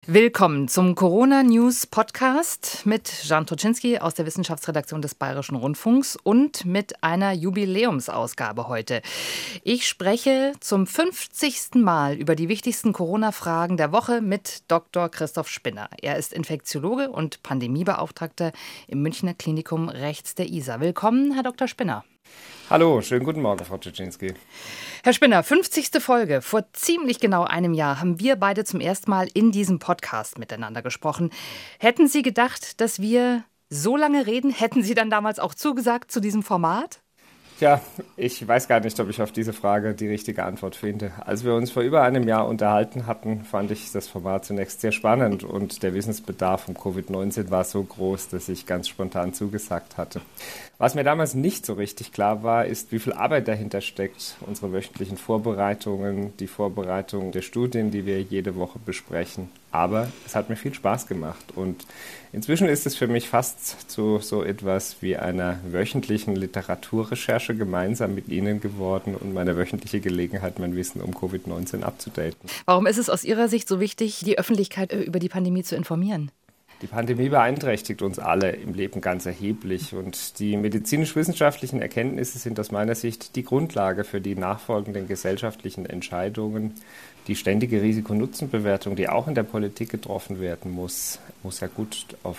Willkommen zum Corona-News-Podcast mit Jan Toczynski aus der Wissenschaftsredaktion des Bayerischen Rundfunks und mit einer Jubiläumsausgabe heute. Ich spreche zum 50. Mal über die wichtigsten Corona-Fragen der Woche mit Dr. Christoph Spinner. Er ist Infektiologe und Pandemiebeauftragter im Münchner Klinikum rechts der Isar. Willkommen, Herr Dr. Spinner. Hallo, schönen guten Morgen, Frau Toczynski. Herr Spinner, 50. Folge. Vor ziemlich genau einem Jahr haben wir beide zum ersten Mal in diesem Podcast miteinander gesprochen. Hätten Sie gedacht, dass wir so lange reden? Hätten Sie dann damals auch zugesagt zu diesem Format? Tja, ich weiß gar nicht, ob ich auf diese Frage die richtige Antwort finde. Als wir uns vor über einem Jahr unterhalten hatten, fand ich das Format zunächst sehr spannend und der Wissensbedarf um Covid-19 war so groß, dass ich ganz spontan zugesagt hatte. Was mir damals nicht so richtig klar war, ist, wie viel Arbeit dahinter steckt. Unsere wöchentlichen Vorbereitungen, die Vorbereitung der Studien, die wir jede Woche besprechen. Aber es hat mir viel Spaß gemacht und inzwischen ist es für mich fast zu so etwas wie einer wöchentlichen Literaturrecherche gemeinsam mit Ihnen geworden und meine wöchentliche Gelegenheit, mein Wissen um Covid-19 abzudaten. Warum ist es aus Ihrer Sicht so wichtig, die Öffentlichkeit über die Pandemie zu informieren? Die Pandemie beeinträchtigt uns alle im Leben ganz erheblich und die medizinisch-wissenschaftlichen Erkenntnisse sind aus meiner Sicht die Grundlage für die nachfolgenden gesellschaftlichen Entscheidungen. Die ständige Risiko-Nutzen-Bewertung, die auch in der Politik getroffen werden muss ja gut auf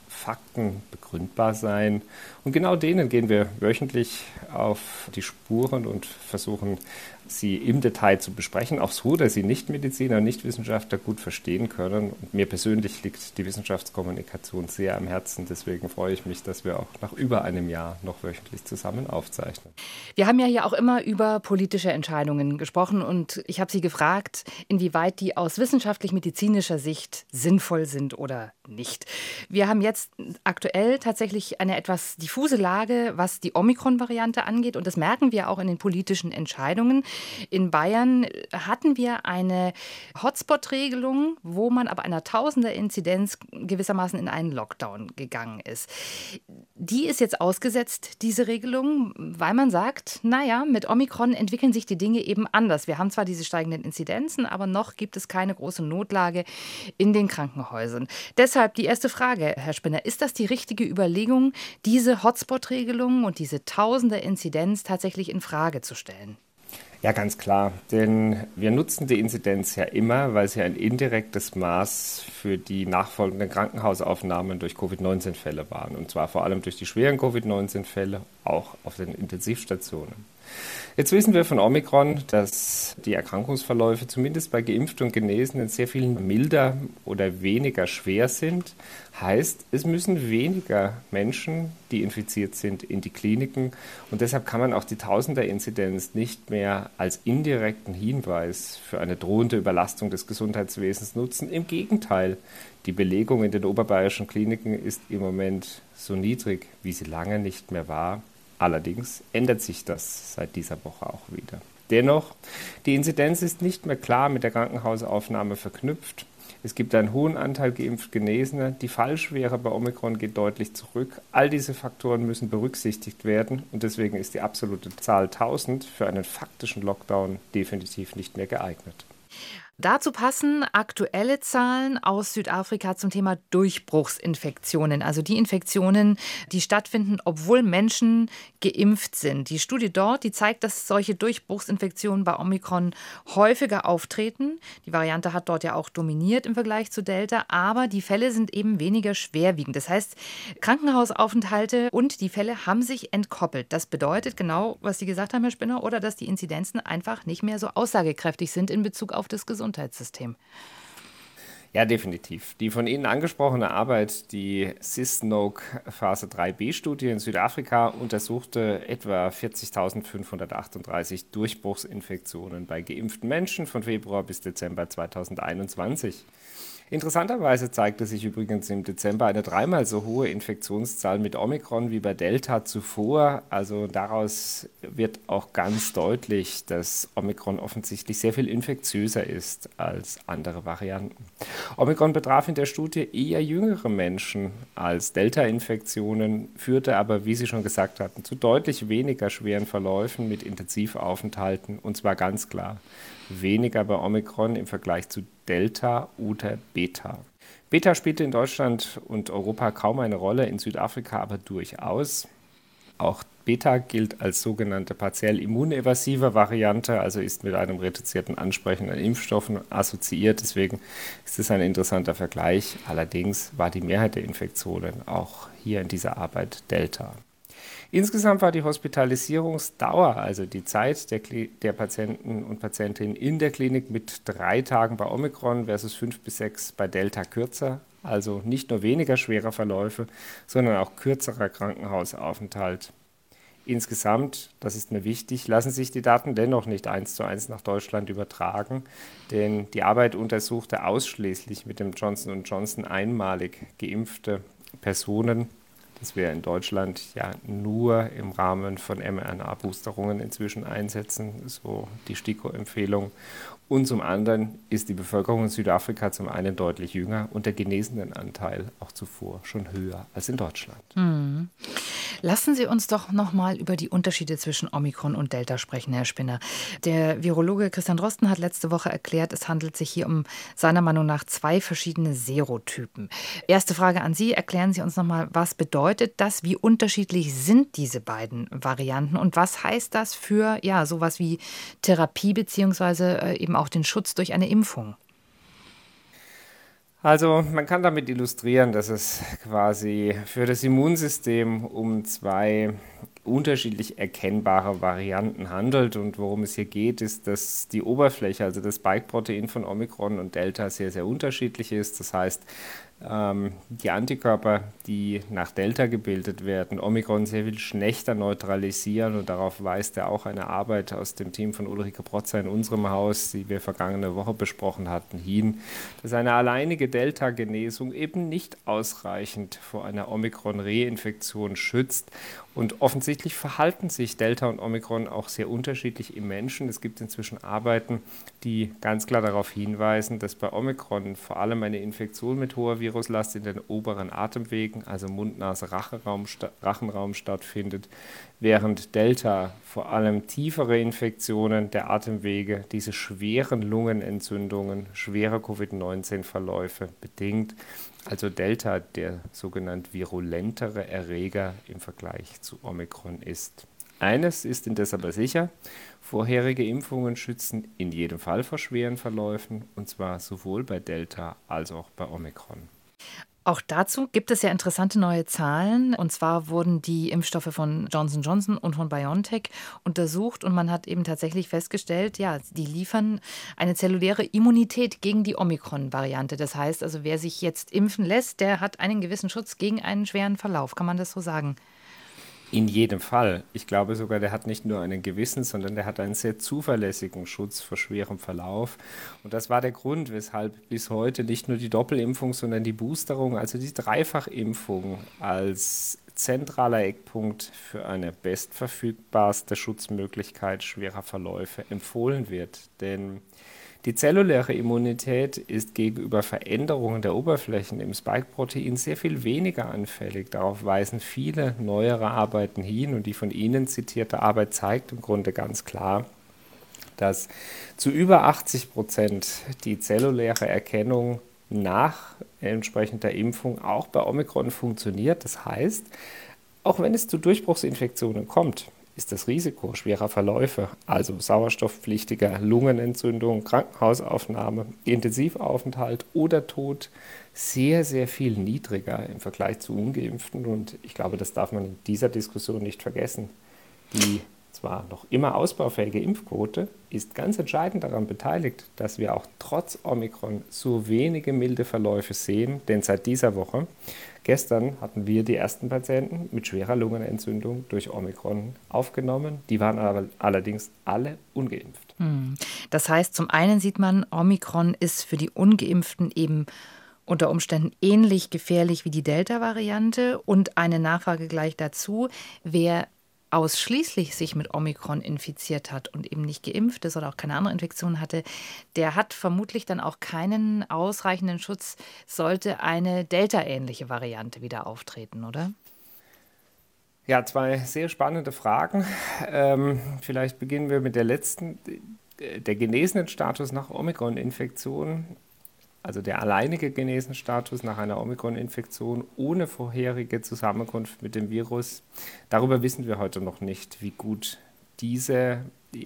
Fakten begründbar sein. Und genau denen gehen wir wöchentlich auf die Spuren und versuchen, sie im Detail zu besprechen, auch so, dass sie Nichtmediziner und Nichtwissenschaftler gut verstehen können. Und mir persönlich liegt die Wissenschaftskommunikation sehr am Herzen. Deswegen freue ich mich, dass wir auch nach über einem Jahr noch wöchentlich zusammen aufzeichnen. Wir haben ja hier auch immer über politische Entscheidungen gesprochen und ich habe Sie gefragt, inwieweit die aus wissenschaftlich-medizinischer Sicht sinnvoll sind oder nicht. Wir haben jetzt aktuell tatsächlich eine etwas diffuse Lage, was die Omikron-Variante angeht und das merken wir auch in den politischen Entscheidungen. In Bayern hatten wir eine Hotspot-Regelung, wo man ab einer Tausender-Inzidenz gewissermaßen in einen Lockdown gegangen ist. Die ist jetzt ausgesetzt, diese Regelung, weil man sagt, naja, mit Omikron entwickeln sich die Dinge eben anders. Wir haben zwar diese steigenden Inzidenzen, aber noch gibt es keine große Notlage in den Krankenhäusern. Deshalb die erste Frage, Herr Spinner, ist das die richtige Überlegung, diese Hotspot-Regelung und diese Tausender-Inzidenz tatsächlich in Frage zu stellen? Ja, ganz klar, denn wir nutzen die Inzidenz ja immer, weil sie ein indirektes Maß für die nachfolgenden Krankenhausaufnahmen durch Covid-19-Fälle waren. Und zwar vor allem durch die schweren Covid-19-Fälle, auch auf den Intensivstationen. Jetzt wissen wir von Omikron, dass die Erkrankungsverläufe zumindest bei Geimpften und Genesenen sehr viel milder oder weniger schwer sind. Heißt, es müssen weniger Menschen, die infiziert sind, in die Kliniken. Und deshalb kann man auch die Tausender-Inzidenz nicht mehr als indirekten Hinweis für eine drohende Überlastung des Gesundheitswesens nutzen. Im Gegenteil, die Belegung in den oberbayerischen Kliniken ist im Moment so niedrig, wie sie lange nicht mehr war. Allerdings ändert sich das seit dieser Woche auch wieder. Dennoch, die Inzidenz ist nicht mehr klar mit der Krankenhausaufnahme verknüpft. Es gibt einen hohen Anteil geimpft-Genesener. Die Fallschwere bei Omikron geht deutlich zurück. All diese Faktoren müssen berücksichtigt werden und deswegen ist die absolute Zahl 1000 für einen faktischen Lockdown definitiv nicht mehr geeignet. Dazu passen aktuelle Zahlen aus Südafrika zum Thema Durchbruchsinfektionen, also die Infektionen, die stattfinden, obwohl Menschen geimpft sind. Die Studie dort, die zeigt, dass solche Durchbruchsinfektionen bei Omikron häufiger auftreten. Die Variante hat dort ja auch dominiert im Vergleich zu Delta, aber die Fälle sind eben weniger schwerwiegend. Das heißt, Krankenhausaufenthalte und die Fälle haben sich entkoppelt. Das bedeutet genau, was Sie gesagt haben, Herr Spinner, oder dass die Inzidenzen einfach nicht mehr so aussagekräftig sind in Bezug auf das Gesundheitssystem. Ja, definitiv. Die von Ihnen angesprochene Arbeit, die CIS-NOAC Phase 3b-Studie in Südafrika, untersuchte etwa 40.538 Durchbruchsinfektionen bei geimpften Menschen von Februar bis Dezember 2021. Interessanterweise zeigte sich übrigens im Dezember eine dreimal so hohe Infektionszahl mit Omikron wie bei Delta zuvor. Also daraus wird auch ganz deutlich, dass Omikron offensichtlich sehr viel infektiöser ist als andere Varianten. Omikron betraf in der Studie eher jüngere Menschen als Delta-Infektionen, führte aber, wie Sie schon gesagt hatten, zu deutlich weniger schweren Verläufen mit Intensivaufenthalten, und zwar ganz klar weniger bei Omikron im Vergleich zu Delta oder Beta. Beta spielte in Deutschland und Europa kaum eine Rolle, in Südafrika aber durchaus. Auch Beta gilt als sogenannte partiell immunevasive Variante, also ist mit einem reduzierten Ansprechen an Impfstoffen assoziiert. Deswegen ist es ein interessanter Vergleich. Allerdings war die Mehrheit der Infektionen auch hier in dieser Arbeit Delta. Insgesamt war die Hospitalisierungsdauer, also die Zeit der Patienten und Patientinnen in der Klinik mit 3 Tagen bei Omikron versus 5 bis 6 bei Delta kürzer. Also nicht nur weniger schwerer Verläufe, sondern auch kürzerer Krankenhausaufenthalt. Insgesamt, das ist mir wichtig, lassen sich die Daten dennoch nicht 1:1 nach Deutschland übertragen, denn die Arbeit untersuchte ausschließlich mit dem Johnson & Johnson einmalig geimpfte Personen. Das wir in Deutschland ja nur im Rahmen von mRNA-Boosterungen inzwischen einsetzen, so die STIKO-Empfehlung. Und zum anderen ist die Bevölkerung in Südafrika zum einen deutlich jünger und der Genesenenanteil auch zuvor schon höher als in Deutschland. Lassen Sie uns doch noch mal über die Unterschiede zwischen Omikron und Delta sprechen, Herr Spinner. Der Virologe Christian Drosten hat letzte Woche erklärt, es handelt sich hier um seiner Meinung nach 2 verschiedene Serotypen. Erste Frage an Sie, erklären Sie uns noch mal, was bedeutet das, wie unterschiedlich sind diese beiden Varianten und was heißt das für sowas wie Therapie beziehungsweise eben auch den Schutz durch eine Impfung? Also man kann damit illustrieren, dass es quasi für das Immunsystem um 2 unterschiedlich erkennbare Varianten handelt. Und worum es hier geht, ist, dass die Oberfläche, also das Spike-Protein von Omikron und Delta sehr, sehr unterschiedlich ist. Das heißt, die Antikörper, die nach Delta gebildet werden, Omikron sehr viel schlechter neutralisieren. Und darauf weist ja auch eine Arbeit aus dem Team von Ulrike Protzer in unserem Haus, die wir vergangene Woche besprochen hatten, hin, dass eine alleinige Delta-Genesung eben nicht ausreichend vor einer Omikron-Reinfektion schützt. Und offensichtlich verhalten sich Delta und Omikron auch sehr unterschiedlich im Menschen. Es gibt inzwischen Arbeiten, die ganz klar darauf hinweisen, dass bei Omikron vor allem eine Infektion mit hoher Viruslast in den oberen Atemwegen, also Mund-Nase-Rachenraum stattfindet, während Delta vor allem tiefere Infektionen der Atemwege, diese schweren Lungenentzündungen, schwere Covid-19-Verläufe bedingt. Also Delta der sogenannt virulentere Erreger im Vergleich zu Omikron ist. Eines ist indes aber sicher, vorherige Impfungen schützen in jedem Fall vor schweren Verläufen, und zwar sowohl bei Delta als auch bei Omikron. Auch dazu gibt es ja interessante neue Zahlen. Und zwar wurden die Impfstoffe von Johnson & Johnson und von BioNTech untersucht. Und man hat eben tatsächlich festgestellt, die liefern eine zelluläre Immunität gegen die Omikron-Variante. Das heißt also, wer sich jetzt impfen lässt, der hat einen gewissen Schutz gegen einen schweren Verlauf. Kann man das so sagen? In jedem Fall. Ich glaube sogar, der hat nicht nur einen gewissen, sondern der hat einen sehr zuverlässigen Schutz vor schwerem Verlauf. Und das war der Grund, weshalb bis heute nicht nur die Doppelimpfung, sondern die Boosterung, also die Dreifachimpfung als zentraler Eckpunkt für eine bestverfügbarste Schutzmöglichkeit schwerer Verläufe empfohlen wird. Denn die zelluläre Immunität ist gegenüber Veränderungen der Oberflächen im Spike-Protein sehr viel weniger anfällig. Darauf weisen viele neuere Arbeiten hin, und die von Ihnen zitierte Arbeit zeigt im Grunde ganz klar, dass zu über 80% die zelluläre Erkennung nach entsprechender Impfung auch bei Omikron funktioniert. Das heißt, auch wenn es zu Durchbruchsinfektionen kommt, ist das Risiko schwerer Verläufe, also sauerstoffpflichtiger Lungenentzündung, Krankenhausaufnahme, Intensivaufenthalt oder Tod, sehr, sehr viel niedriger im Vergleich zu Ungeimpften. Und ich glaube, das darf man in dieser Diskussion nicht vergessen. Die zwar noch immer ausbaufähige Impfquote ist ganz entscheidend daran beteiligt, dass wir auch trotz Omikron so wenige milde Verläufe sehen, denn seit dieser Woche, gestern, hatten wir die ersten Patienten mit schwerer Lungenentzündung durch Omikron aufgenommen. Die waren aber allerdings alle ungeimpft. Das heißt, zum einen sieht man, Omikron ist für die Ungeimpften eben unter Umständen ähnlich gefährlich wie die Delta-Variante. Und eine Nachfrage gleich dazu: Wer ausschließlich sich mit Omikron infiziert hat und eben nicht geimpft ist oder auch keine andere Infektion hatte, der hat vermutlich dann auch keinen ausreichenden Schutz, sollte eine Delta-ähnliche Variante wieder auftreten, oder? Ja, 2 sehr spannende Fragen. Vielleicht beginnen wir mit der letzten. der Genesenenstatus nach Omikron-Infektion, also der alleinige Genesenenstatus nach einer Omikron-Infektion ohne vorherige Zusammenkunft mit dem Virus, darüber wissen wir heute noch nicht, wie gut diese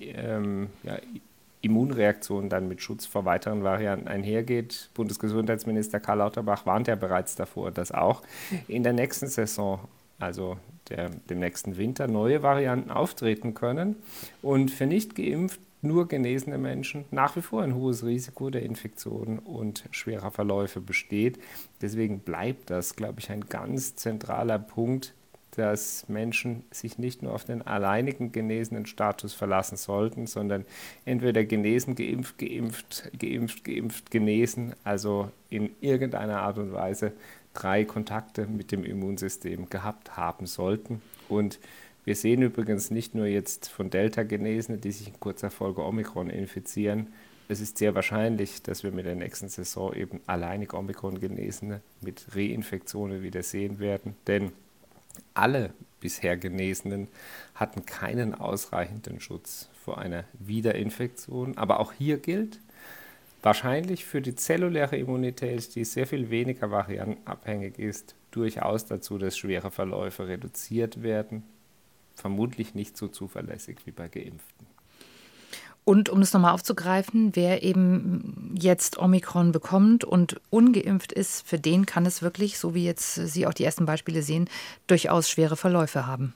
Immunreaktion dann mit Schutz vor weiteren Varianten einhergeht. Bundesgesundheitsminister Karl Lauterbach warnt ja bereits davor, dass auch in der nächsten Saison, also dem nächsten Winter, neue Varianten auftreten können und für nicht geimpft nur genesene Menschen nach wie vor ein hohes Risiko der Infektion und schwerer Verläufe besteht. Deswegen bleibt das, glaube ich, ein ganz zentraler Punkt, dass Menschen sich nicht nur auf den alleinigen genesenen Status verlassen sollten, sondern entweder genesen, geimpft, geimpft, geimpft, geimpft, genesen, also in irgendeiner Art und Weise 3 Kontakte mit dem Immunsystem gehabt haben sollten. Und wir sehen übrigens nicht nur jetzt von Delta-Genesenen, die sich in kurzer Folge Omikron infizieren. Es ist sehr wahrscheinlich, dass wir mit der nächsten Saison eben alleinig Omikron-Genesene mit Reinfektionen wieder sehen werden, denn alle bisher Genesenen hatten keinen ausreichenden Schutz vor einer Wiederinfektion. Aber auch hier gilt, wahrscheinlich für die zelluläre Immunität, die sehr viel weniger variantenabhängig ist, durchaus dazu, dass schwere Verläufe reduziert werden. Vermutlich nicht so zuverlässig wie bei Geimpften. Und um es nochmal aufzugreifen, wer eben jetzt Omikron bekommt und ungeimpft ist, für den kann es wirklich, so wie jetzt Sie auch die ersten Beispiele sehen, durchaus schwere Verläufe haben.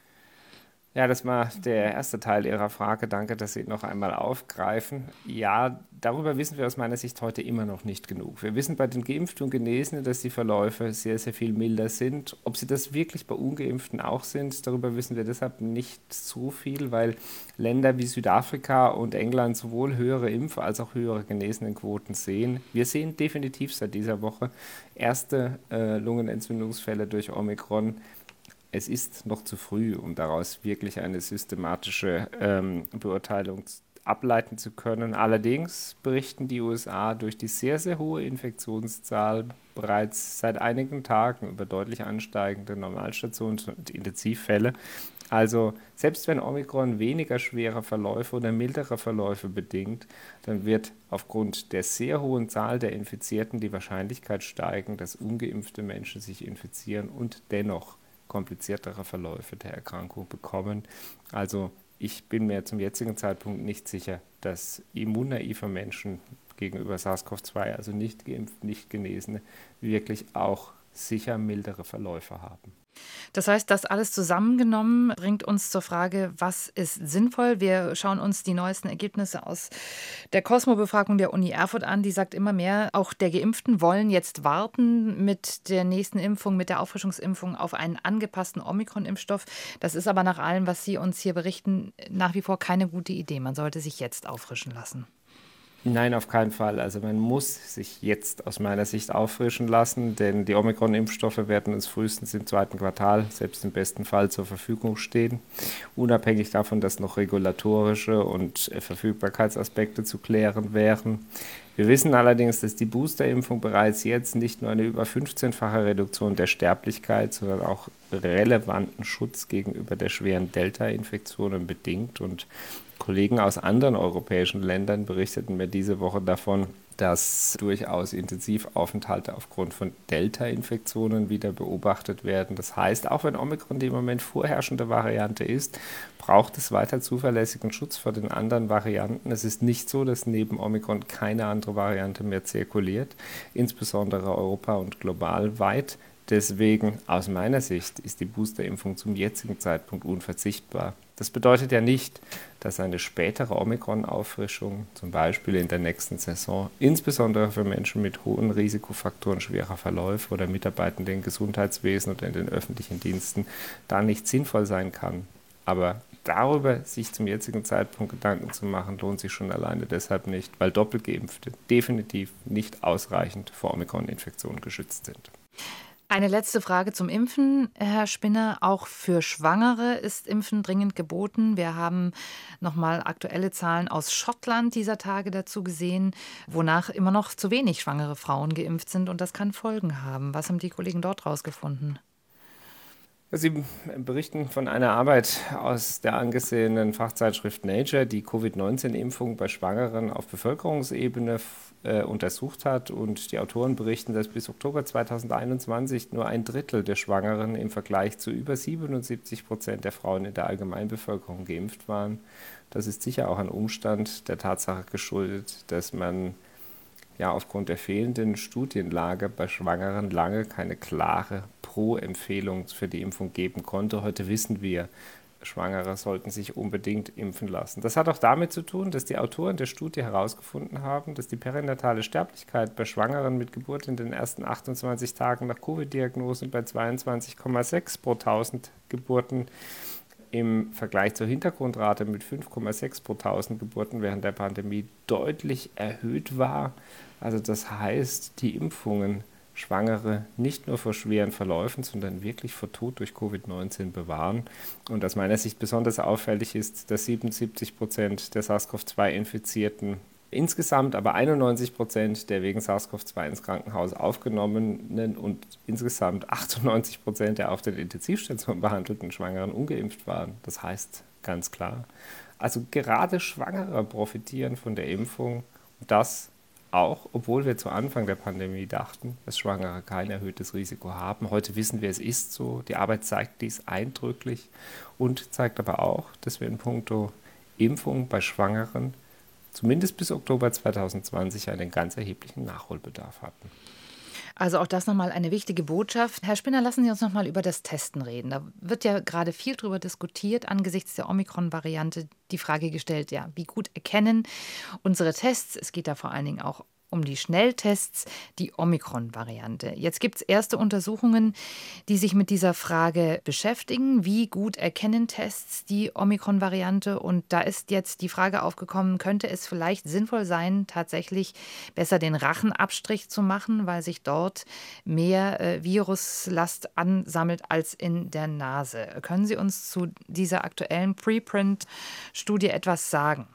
Ja, das war der erste Teil Ihrer Frage. Danke, dass Sie ihn noch einmal aufgreifen. Ja, darüber wissen wir aus meiner Sicht heute immer noch nicht genug. Wir wissen bei den Geimpften und Genesenen, dass die Verläufe sehr, sehr viel milder sind. Ob sie das wirklich bei Ungeimpften auch sind, darüber wissen wir deshalb nicht so viel, weil Länder wie Südafrika und England sowohl höhere Impf- als auch höhere Genesenenquoten sehen. Wir sehen definitiv seit dieser Woche erste Lungenentzündungsfälle durch Omikron. Es ist noch zu früh, um daraus wirklich eine systematische Beurteilung ableiten zu können. Allerdings berichten die USA durch die sehr, sehr hohe Infektionszahl bereits seit einigen Tagen über deutlich ansteigende Normalstations- und Intensivfälle. Also selbst wenn Omikron weniger schwere Verläufe oder mildere Verläufe bedingt, dann wird aufgrund der sehr hohen Zahl der Infizierten die Wahrscheinlichkeit steigen, dass ungeimpfte Menschen sich infizieren und dennoch kompliziertere Verläufe der Erkrankung bekommen. Also ich bin mir zum jetzigen Zeitpunkt nicht sicher, dass immunnaive Menschen gegenüber SARS-CoV-2, also nicht geimpft, nicht Genesene, wirklich auch sicher mildere Verläufe haben. Das heißt, das alles zusammengenommen bringt uns zur Frage, was ist sinnvoll? Wir schauen uns die neuesten Ergebnisse aus der Cosmo-Befragung der Uni Erfurt an. Die sagt immer mehr, auch der Geimpften wollen jetzt warten mit der nächsten Impfung, mit der Auffrischungsimpfung auf einen angepassten Omikron-Impfstoff. Das ist aber nach allem, was Sie uns hier berichten, nach wie vor keine gute Idee. Man sollte sich jetzt auffrischen lassen. Nein, auf keinen Fall. Also man muss sich jetzt aus meiner Sicht auffrischen lassen, denn die Omikron-Impfstoffe werden uns frühestens im 2. Quartal, selbst im besten Fall, zur Verfügung stehen. Unabhängig davon, dass noch regulatorische und Verfügbarkeitsaspekte zu klären wären. Wir wissen allerdings, dass die Boosterimpfung bereits jetzt nicht nur eine über 15-fache Reduktion der Sterblichkeit, sondern auch relevanten Schutz gegenüber der schweren Delta-Infektionen bedingt. Und Kollegen aus anderen europäischen Ländern berichteten mir diese Woche davon, dass durchaus Intensivaufenthalte aufgrund von Delta-Infektionen wieder beobachtet werden. Das heißt, auch wenn Omikron die im Moment vorherrschende Variante ist, braucht es weiter zuverlässigen Schutz vor den anderen Varianten. Es ist nicht so, dass neben Omikron keine andere Variante mehr zirkuliert, insbesondere europa- und global weit. Deswegen, aus meiner Sicht, ist die Boosterimpfung zum jetzigen Zeitpunkt unverzichtbar. Das bedeutet ja nicht, dass eine spätere Omikron-Auffrischung, zum Beispiel in der nächsten Saison, insbesondere für Menschen mit hohen Risikofaktoren schwerer Verläufe oder Mitarbeitende im Gesundheitswesen oder in den öffentlichen Diensten, da nicht sinnvoll sein kann. Aber darüber sich zum jetzigen Zeitpunkt Gedanken zu machen, lohnt sich schon alleine deshalb nicht, weil Doppelgeimpfte definitiv nicht ausreichend vor Omikron-Infektionen geschützt sind. Eine letzte Frage zum Impfen, Herr Spinner. Auch für Schwangere ist Impfen dringend geboten. Wir haben nochmal aktuelle Zahlen aus Schottland dieser Tage dazu gesehen, wonach immer noch zu wenig schwangere Frauen geimpft sind. Und das kann Folgen haben. Was haben die Kollegen dort rausgefunden? Sie berichten von einer Arbeit aus der angesehenen Fachzeitschrift Nature, die Covid-19-Impfung bei Schwangeren auf Bevölkerungsebene untersucht hat. Und die Autoren berichten, dass bis Oktober 2021 nur ein Drittel der Schwangeren im Vergleich zu über 77% der Frauen in der Allgemeinbevölkerung geimpft waren. Das ist sicher auch ein Umstand der Tatsache geschuldet, dass man ja aufgrund der fehlenden Studienlage bei Schwangeren lange keine klare Pro-Empfehlung für die Impfung geben konnte. Heute wissen wir, Schwangere sollten sich unbedingt impfen lassen. Das hat auch damit zu tun, dass die Autoren der Studie herausgefunden haben, dass die perinatale Sterblichkeit bei Schwangeren mit Geburt in den ersten 28 Tagen nach Covid-Diagnose bei 22,6 pro 1000 Geburten im Vergleich zur Hintergrundrate mit 5,6 pro 1000 Geburten während der Pandemie deutlich erhöht war. Also das heißt, die Impfungen Schwangere nicht nur vor schweren Verläufen, sondern wirklich vor Tod durch Covid-19 bewahren. Und aus meiner Sicht besonders auffällig ist, dass 77% der SARS-CoV-2-Infizierten insgesamt aber 91% der wegen SARS-CoV-2 ins Krankenhaus aufgenommenen und insgesamt 98% der auf den Intensivstationen behandelten Schwangeren ungeimpft waren. Das heißt ganz klar, also gerade Schwangere profitieren von der Impfung. Und das auch, obwohl wir zu Anfang der Pandemie dachten, dass Schwangere kein erhöhtes Risiko haben. Heute wissen wir, es ist so. Die Arbeit zeigt dies eindrücklich und zeigt aber auch, dass wir in puncto Impfung bei Schwangeren zumindest bis Oktober 2020 einen ganz erheblichen Nachholbedarf hatten. Also auch das nochmal eine wichtige Botschaft. Herr Spinner, lassen Sie uns nochmal über das Testen reden. Da wird ja gerade viel drüber diskutiert, angesichts der Omikron-Variante die Frage gestellt, ja, wie gut erkennen unsere Tests, es geht da vor allen Dingen auch um die Schnelltests, die Omikron-Variante. Jetzt gibt es erste Untersuchungen, die sich mit dieser Frage beschäftigen. Wie gut erkennen Tests die Omikron-Variante? Und da ist jetzt die Frage aufgekommen, könnte es vielleicht sinnvoll sein, tatsächlich besser den Rachenabstrich zu machen, weil sich dort mehr Viruslast ansammelt als in der Nase. Können Sie uns zu dieser aktuellen Preprint-Studie etwas sagen?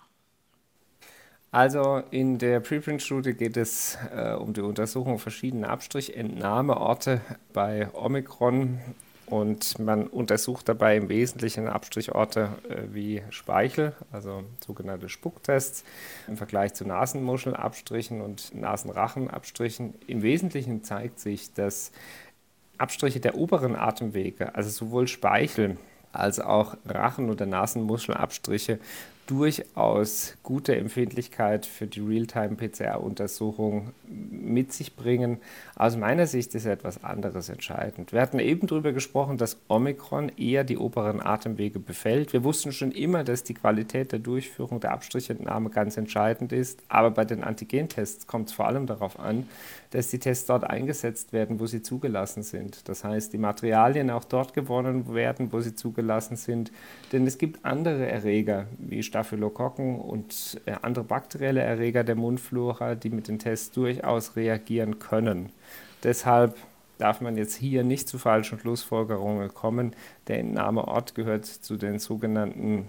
Also in der Preprint-Studie geht es um die Untersuchung verschiedener Abstrichentnahmeorte bei Omikron und man untersucht dabei im Wesentlichen Abstrichorte wie Speichel, also sogenannte Spucktests, im Vergleich zu Nasenmuschelabstrichen und Nasenrachenabstrichen. Im Wesentlichen zeigt sich, dass Abstriche der oberen Atemwege, also sowohl Speichel als auch Rachen- oder Nasenmuschelabstriche, durchaus gute Empfindlichkeit für die Realtime-PCR-Untersuchung mit sich bringen. Aus meiner Sicht ist etwas anderes entscheidend. Wir hatten eben darüber gesprochen, dass Omikron eher die oberen Atemwege befällt. Wir wussten schon immer, dass die Qualität der Durchführung der Abstrichentnahme ganz entscheidend ist. Aber bei den Antigentests kommt es vor allem darauf an, dass die Tests dort eingesetzt werden, wo sie zugelassen sind. Das heißt, die Materialien auch dort gewonnen werden, wo sie zugelassen sind. Denn es gibt andere Erreger, wie Staphylokokken und andere bakterielle Erreger der Mundflora, die mit den Tests durchaus reagieren können. Deshalb darf man jetzt hier nicht zu falschen Schlussfolgerungen kommen. Der Entnahmeort gehört zu den sogenannten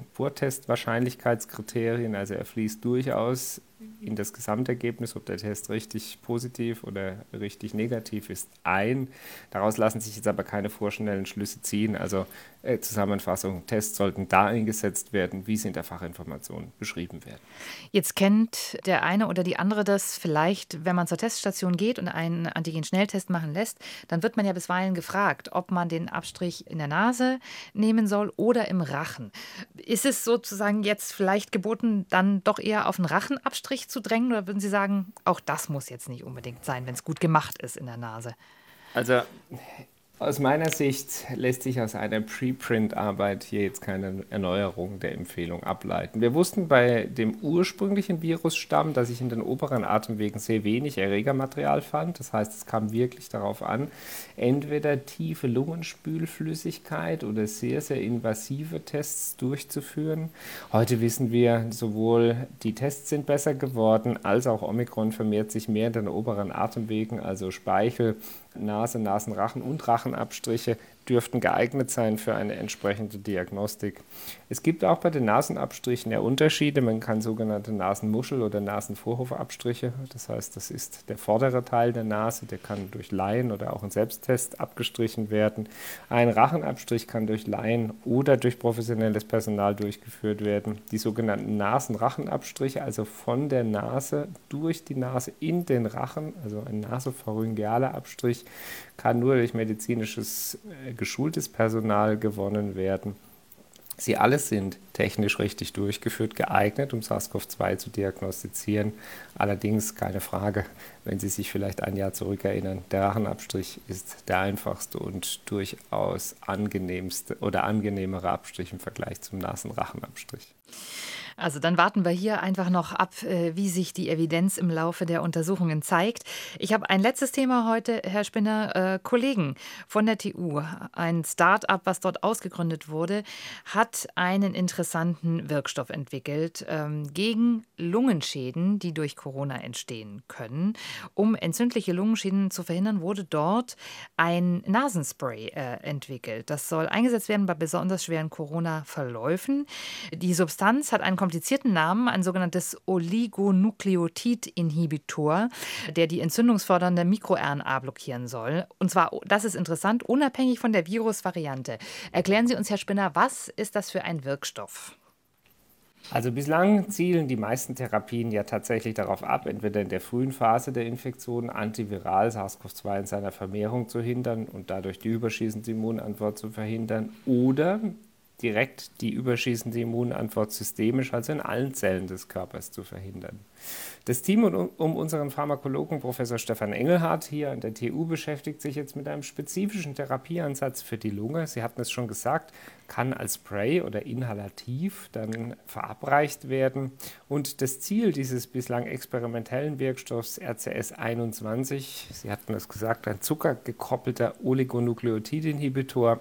Vortestwahrscheinlichkeitskriterien, also er fließt durchaus in das Gesamtergebnis, ob der Test richtig positiv oder richtig negativ ist, ein. Daraus lassen sich jetzt aber keine vorschnellen Schlüsse ziehen. Also Zusammenfassung, Tests sollten da eingesetzt werden, wie sie in der Fachinformation beschrieben werden. Jetzt kennt der eine oder die andere das vielleicht, wenn man zur Teststation geht und einen Antigen-Schnelltest machen lässt, dann wird man ja bisweilen gefragt, ob man den Abstrich in der Nase nehmen soll oder im Rachen. Ist es sozusagen jetzt vielleicht geboten, dann doch eher auf den Rachenabstrich zu drängen? Oder würden Sie sagen, auch das muss jetzt nicht unbedingt sein, wenn es gut gemacht ist in der Nase? Also aus meiner Sicht lässt sich aus einer Preprint-Arbeit hier jetzt keine Erneuerung der Empfehlung ableiten. Wir wussten bei dem ursprünglichen Virusstamm, dass ich in den oberen Atemwegen sehr wenig Erregermaterial fand. Das heißt, es kam wirklich darauf an, entweder tiefe Lungenspülflüssigkeit oder sehr, sehr invasive Tests durchzuführen. Heute wissen wir, sowohl die Tests sind besser geworden, als auch Omikron vermehrt sich mehr in den oberen Atemwegen, also Speichel, Nase, Nasenrachen und Rachenabstriche. dürften geeignet sein für eine entsprechende Diagnostik. Es gibt auch bei den Nasenabstrichen ja Unterschiede. Man kann sogenannte Nasenmuschel- oder Nasenvorhofabstriche, das heißt, das ist der vordere Teil der Nase, der kann durch Laien oder auch in Selbsttest abgestrichen werden. Ein Rachenabstrich kann durch Laien oder durch professionelles Personal durchgeführt werden. Die sogenannten Nasenrachenabstriche, also von der Nase durch die Nase in den Rachen, also ein nasopharyngealer Abstrich, kann nur durch medizinisches geschultes Personal gewonnen werden. Sie alle sind technisch richtig durchgeführt, geeignet, um SARS-CoV-2 zu diagnostizieren. Allerdings keine Frage, wenn Sie sich vielleicht ein Jahr zurückerinnern, der Rachenabstrich ist der einfachste und durchaus angenehmste oder angenehmere Abstrich im Vergleich zum Nasenrachenabstrich. Also dann warten wir hier einfach noch ab, wie sich die Evidenz im Laufe der Untersuchungen zeigt. Ich habe ein letztes Thema heute, Herr Spinner. Kollegen von der TU, ein Start-up, was dort ausgegründet wurde, hat einen interessanten Wirkstoff entwickelt gegen Lungenschäden, die durch Corona entstehen können. Um entzündliche Lungenschäden zu verhindern, wurde dort ein Nasenspray entwickelt. Das soll eingesetzt werden bei besonders schweren Corona-Verläufen. Die Substanz hat einen komplizierten Namen, ein sogenanntes Oligonukleotid-Inhibitor, der die entzündungsfördernde MikroRNA blockieren soll. Und zwar, das ist interessant, unabhängig von der Virusvariante. Erklären Sie uns, Herr Spinner, was ist das für ein Wirkstoff? Also bislang zielen die meisten Therapien ja tatsächlich darauf ab, entweder in der frühen Phase der Infektion antiviral SARS-CoV-2 in seiner Vermehrung zu hindern und dadurch die überschießende Immunantwort zu verhindern, oder direkt die überschießende Immunantwort systemisch, also in allen Zellen des Körpers, zu verhindern. Das Team um unseren Pharmakologen Professor Stefan Engelhardt hier an der TU beschäftigt sich jetzt mit einem spezifischen Therapieansatz für die Lunge. Sie hatten es schon gesagt, kann als Spray oder inhalativ dann verabreicht werden. Und das Ziel dieses bislang experimentellen Wirkstoffs RCS21, Sie hatten es gesagt, ein zuckergekoppelter Oligonukleotidinhibitor,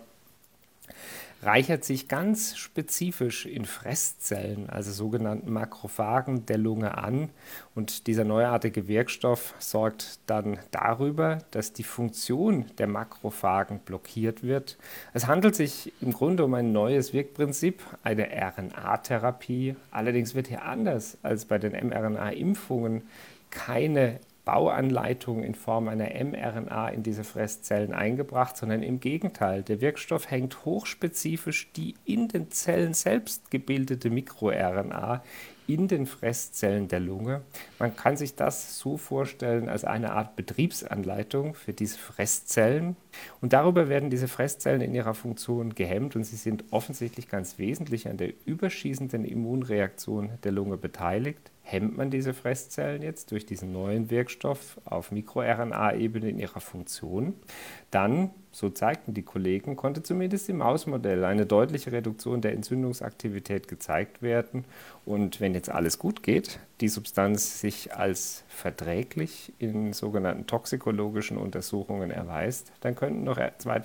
reichert sich ganz spezifisch in Fresszellen, also sogenannten Makrophagen der Lunge an. Und dieser neuartige Wirkstoff sorgt dann darüber, dass die Funktion der Makrophagen blockiert wird. Es handelt sich im Grunde um ein neues Wirkprinzip, eine RNA-Therapie. Allerdings wird hier anders als bei den mRNA-Impfungen keine Bauanleitung in Form einer mRNA in diese Fresszellen eingebracht, sondern im Gegenteil. Der Wirkstoff hängt hochspezifisch die in den Zellen selbst gebildete MikroRNA in den Fresszellen der Lunge. Man kann sich das so vorstellen als eine Art Betriebsanleitung für diese Fresszellen. Und darüber werden diese Fresszellen in ihrer Funktion gehemmt und sie sind offensichtlich ganz wesentlich an der überschießenden Immunreaktion der Lunge beteiligt. Hemmt man diese Fresszellen jetzt durch diesen neuen Wirkstoff auf MikroRNA-Ebene in ihrer Funktion, dann, so zeigten die Kollegen, konnte zumindest im Mausmodell eine deutliche Reduktion der Entzündungsaktivität gezeigt werden. Und wenn jetzt alles gut geht, die Substanz sich als verträglich in sogenannten toxikologischen Untersuchungen erweist, dann könnten noch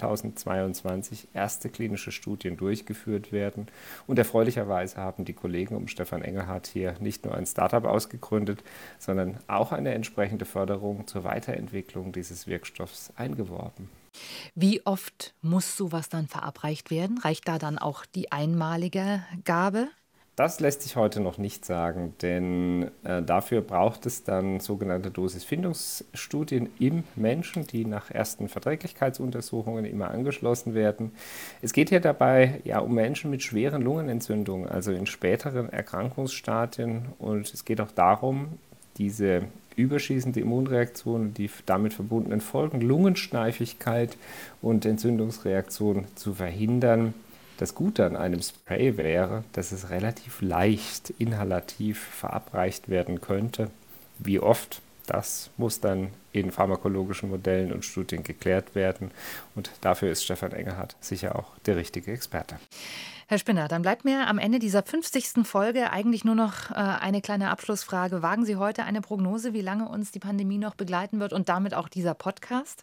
2022 erste klinische Studien durchgeführt werden. Und erfreulicherweise haben die Kollegen um Stefan Engelhardt hier nicht nur ein Startup ausgegründet, sondern auch eine entsprechende Förderung zur Weiterentwicklung dieses Wirkstoffs eingeworben. Wie oft muss sowas dann verabreicht werden? Reicht da dann auch die einmalige Gabe? Das lässt sich heute noch nicht sagen, denn dafür braucht es dann sogenannte Dosisfindungsstudien im Menschen, die nach ersten Verträglichkeitsuntersuchungen immer angeschlossen werden. Es geht hier dabei ja um Menschen mit schweren Lungenentzündungen, also in späteren Erkrankungsstadien. Und es geht auch darum, diese überschießende Immunreaktion und die damit verbundenen Folgen, Lungensteifigkeit und Entzündungsreaktion zu verhindern. Das Gute an einem Spray wäre, dass es relativ leicht inhalativ verabreicht werden könnte. Wie oft, das muss dann in pharmakologischen Modellen und Studien geklärt werden. Und dafür ist Stefan Engelhardt sicher auch der richtige Experte. Herr Spinner, dann bleibt mir am Ende dieser 50. Folge eigentlich nur noch eine kleine Abschlussfrage. Wagen Sie heute eine Prognose, wie lange uns die Pandemie noch begleiten wird und damit auch dieser Podcast?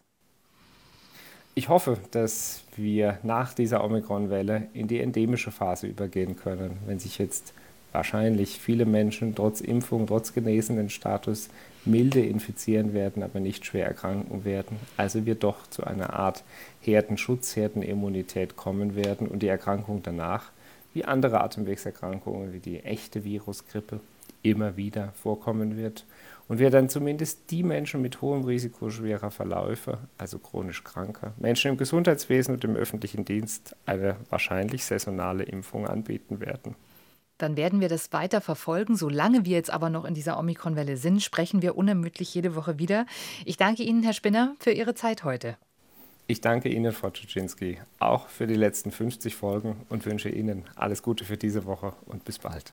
Ich hoffe, dass wir nach dieser Omikron-Welle in die endemische Phase übergehen können, wenn sich jetzt wahrscheinlich viele Menschen trotz Impfung, trotz genesenen Status milde infizieren werden, aber nicht schwer erkranken werden. Also wir doch zu einer Art Herdenschutz, Herdenimmunität kommen werden und die Erkrankung danach, wie andere Atemwegserkrankungen, wie die echte Virusgrippe, immer wieder vorkommen wird. Und wir dann zumindest die Menschen mit hohem Risiko schwerer Verläufe, also chronisch Kranker, Menschen im Gesundheitswesen und im öffentlichen Dienst eine wahrscheinlich saisonale Impfung anbieten werden. Dann werden wir das weiter verfolgen. Solange wir jetzt aber noch in dieser Omikron-Welle sind, sprechen wir unermüdlich jede Woche wieder. Ich danke Ihnen, Herr Spinner, für Ihre Zeit heute. Ich danke Ihnen, Frau Czuczynski, auch für die letzten 50 Folgen und wünsche Ihnen alles Gute für diese Woche und bis bald.